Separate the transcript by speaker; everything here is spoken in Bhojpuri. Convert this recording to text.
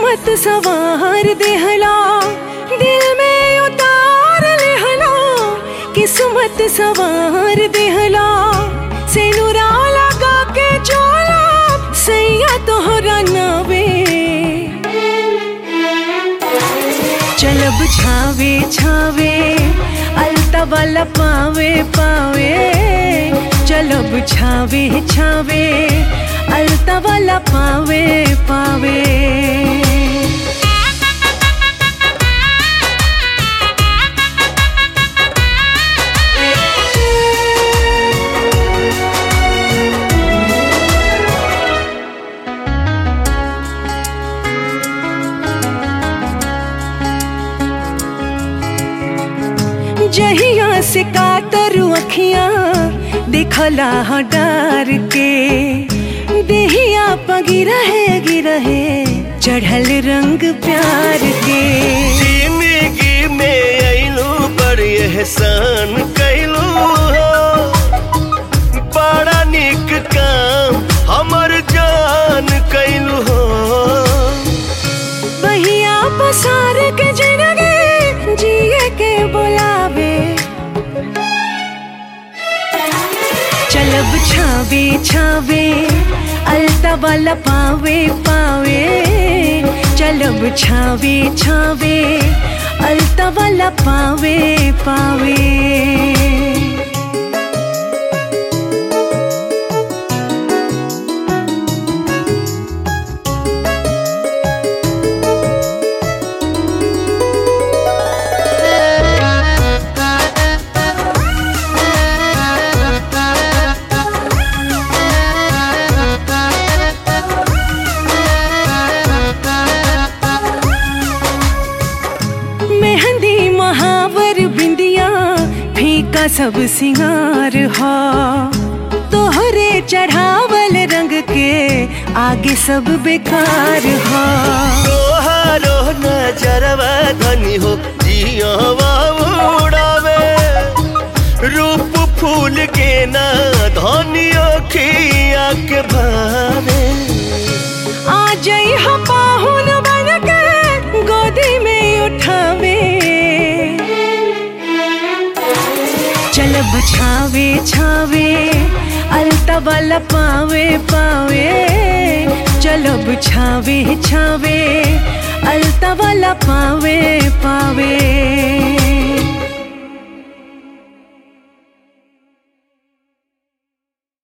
Speaker 1: किस्मत सवार देहला दिल में उतार लेहला, किस्मत सवार देहला सेनुरा लगा के चोला सैया तोहरा नावे। चलब छावे छावे अलता वाला पावे पावे, चलब छावे छावे अलता वाला पावे पावे। जहिया से कातरू अखियां देखला डार के, देहिया पगिरहे गिरहे चढ़ल रंग प्यार के।
Speaker 2: जिंदगी में आइलू बड़ी एहसान कैलू हो, बड़ा निक काम हमर जान कैलू हो।
Speaker 1: बहिया पसार के जिंदगी जिए के बुलावे, चलब छावे छावे अलता वाला पावे पावे, चलब छावे छावे अलता वाला पावे पावे। मेहंदी महावर बिंदिया फीका सब सिंगार हो, तोहरे चढ़ावल रंग के आगे सब बेकार हो।
Speaker 2: तोहारो नजरवा धनी हो जियावा उड़ावे, रूप फूल के ना धनी अखिया के भावे।
Speaker 1: आ जाई हम पाहुन बन के गोदी में उठावे, चलब छावे छावे अलता वाला पावे पावे, चलब छावे छावे अलता वाला पावे